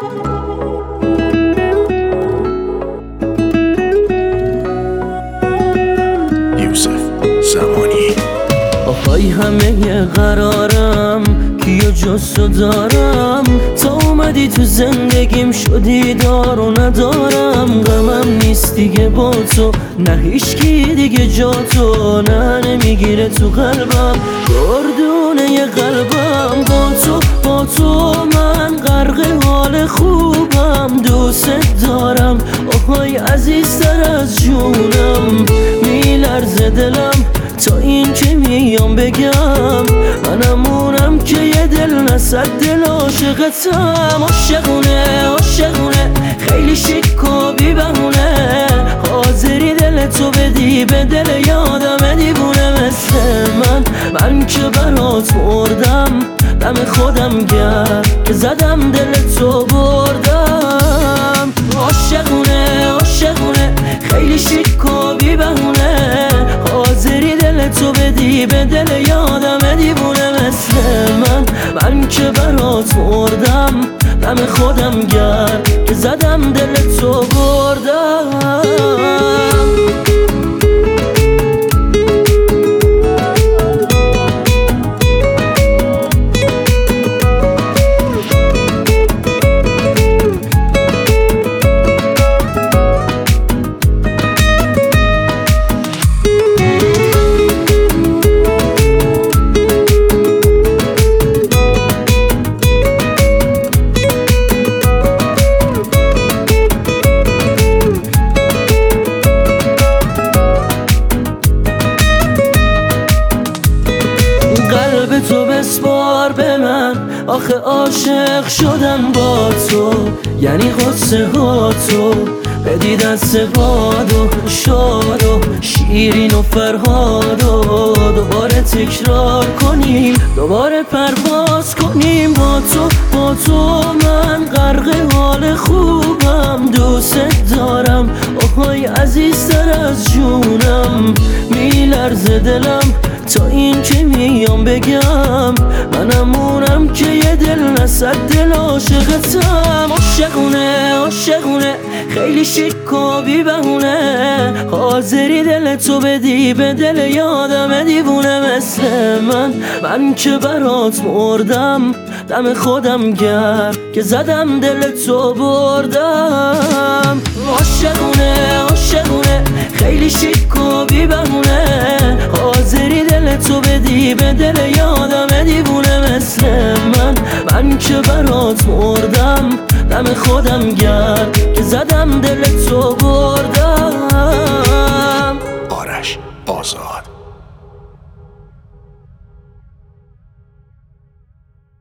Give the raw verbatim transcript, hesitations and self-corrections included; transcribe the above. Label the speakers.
Speaker 1: یوسف زمانی.
Speaker 2: آهای همه قرارم کیو جز تو دارم، تا اومدی تو زندگیم شدی دار و ندارم. غمم نیست دیگه با تو، نه هیچکی دیگه جا تو، نه نمیگیره تو قلبم گردونه قلبم. با تو با تو من غرق حال خوبم، دوست دارم آهای عزیزتر از جونم. میلرزه دلم تا این که میام بگم، منمونم که یه دل نصد دل عاشقتم. عاشقونه عاشقونه خیلی شیک و بی بهونه، حاضری دل تو بدی به دل یادم دیوونه مثل من. من که برات مردم دم خودم گرد که زدم دل تو بردم. عاشقونه عاشقونه خیلی شیک و بی بهونه، حاضری دل تو بدی به دل یادم دیوونه مثل من. من که برات مردم دم خودم گرد که زدم دل تو بردم. قلب تو بسپار به من، آخه عاشق شدم با تو، یعنی قصه ها تو بدی دست باد و شاد و شیرین و فرهاد و دوباره تکرار کنیم، دوباره پرواز کنیم. با تو با تو من غرق حال خوبم، دوست دارم آهای عزیزتر از جونم. میلرزه دلم تا این که میام بگم، منمونم که یه دل نصد دل عاشقتم. عاشقونه عاشقونه خیلی شیک و بی بهونه، حاضری دل تو بدی به دل یادم دیوونه مثل من. من که برات مردم دم خودم گرد که زدم دل تو بردم. عاشقونه عاشقونه خیلی شیک و بی بهونه، حاضری دل تو بدی به دل یادم دیوونه مثل من. من که برات مردم دم خودم گرد که زدم دل تو بردم.